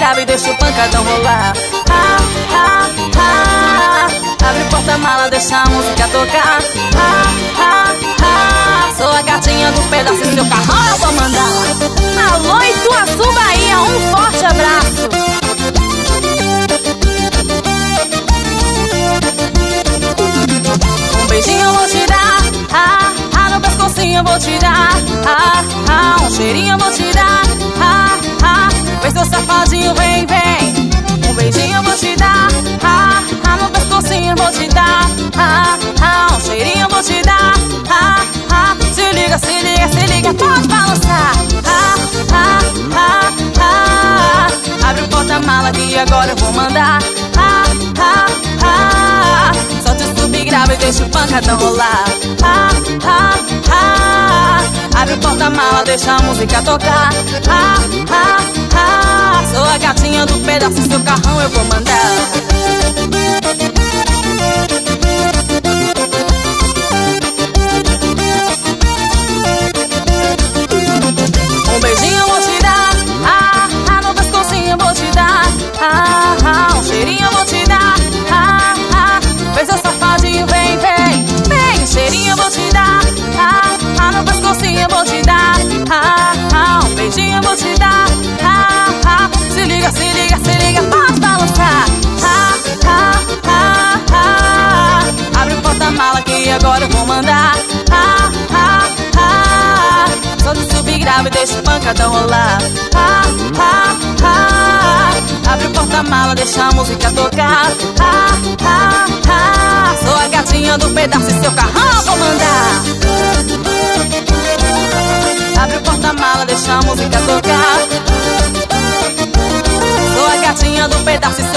grave e deixa o pancadão rolar. Abre o porta-mala, deixa a música tocar. Sou a gatinha do pedaço e seu carrão eu vou mandar. Alô, Ituaçu, Bahia, um forte abraço. Um beijinho eu vou te dar, no pescocinho eu vou te dar, um cheirinho eu vou te dar, vem seu safadinho, vem, vem. Um beijinho eu vou te dar, no pescocinho eu vou te dar, um cheirinho eu vou te dar, se liga, se liga, se liga, pode balançar. Abre o porta-mala que agora eu vou mandar. Solte o subgrave e deixa o pancadão rolar. Abre o porta-mala, deixa a música tocar. Sou a gatinha do pedaço e seu carrão eu vou mandar. Um beijinho eu vou te dar, no pescocinho eu vou te dar, um cheirinho eu vou te dar, vem seu safadinho, vem, vem, vem. Um cheirinho eu vou te dar, no pescocinho eu vou te dar, um beijinho eu vou te dar, se liga, se liga, se liga, pode balançar. Abre o porta-mala que agora eu vou mandar. Solte o subgrave e deixa o pancadão rolar. Abre o porta-mala, deixa a música tocar. Sou a gatinha do pedaço e seu carrão eu vou mandar. Abre o porta-mala, deixa a música tocar. Sou a gatinha do pedaço e